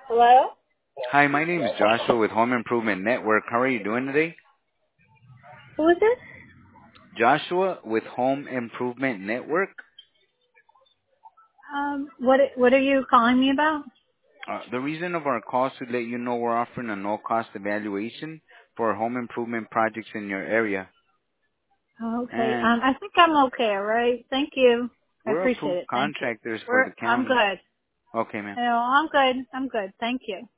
Hello? Hi, my name is Joshua with Home Improvement Network. How are you doing today? Who is this? Joshua with Home Improvement Network. What are you calling me about? The reason of our call is to let you know we're offering a no-cost evaluation for home improvement projects in your area. Oh, okay. And I think I'm okay, all right? Thank you. I we're appreciate approved it. Thank you. contractors for the I'm county. good. Okay, ma'am. No, I'm good. I'm good. Thank you.